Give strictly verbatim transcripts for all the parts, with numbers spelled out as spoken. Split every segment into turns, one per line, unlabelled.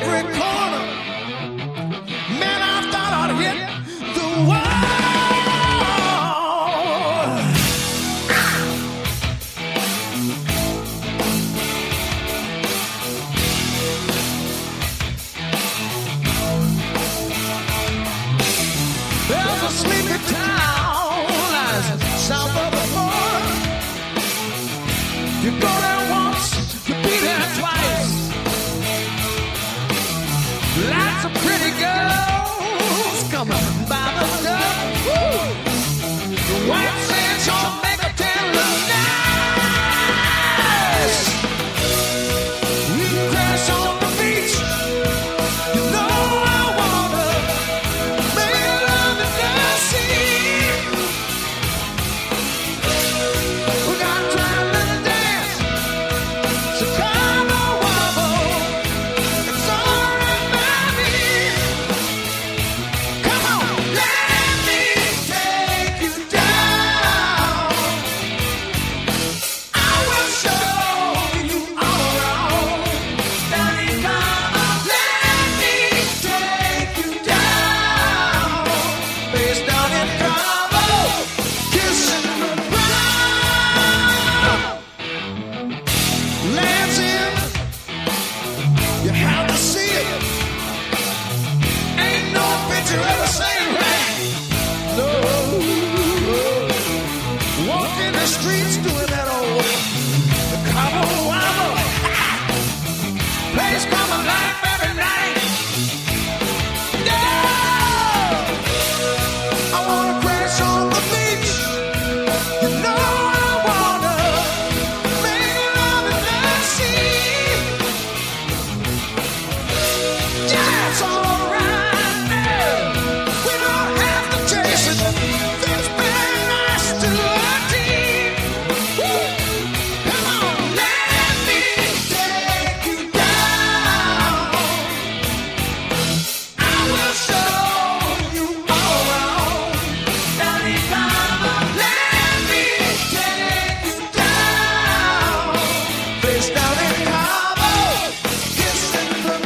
every corner. Man, I thought I'd hit the wall. There's a sleepy town lies south of the border. You go there once, you be there twice. Lots of pretty girls coming by the door. The white sands all make a town look nice. We crash on the beach. You know I wanna make love in the sea. We got time to dance. So come on, wobble. It's alright by me. Come on, let me take you down. I will show you all around. Daddy, come on, let me take you down. Face down in Cabo, kissing the ground. Lands in, you have to see it. Ain't no picture of the same right. No, walking the streets doing that old the Cabo Wabo. Place come alive every night. Yeah, I wanna crash on the beach. You know I wanna make love in the sea. Yeah, it's alright now. We don't have to chase it. Things been nice to our team. Woo. Come on, let me take you down. I will show you all around. Daddy, come on, let me take you down. Face down in Cabo, kissing the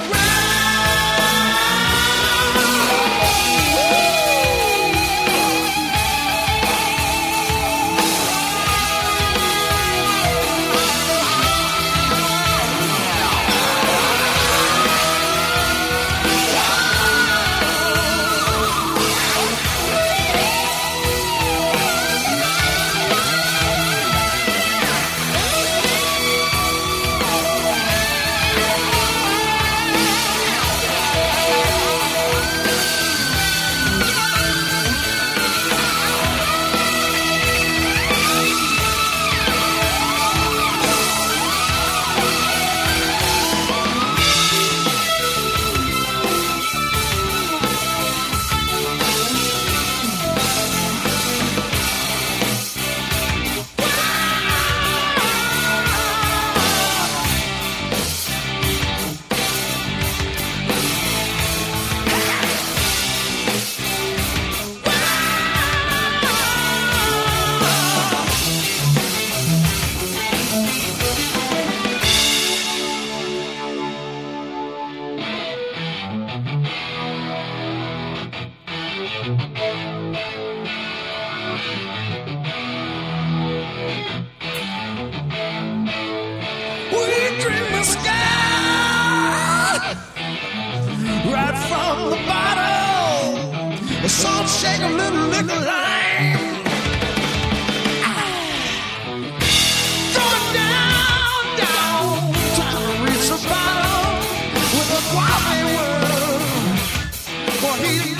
we dream the sky right from the bottom. The salt shake a little liquor lime. Going down, down, trying to reach the bottom with a guava world. For he's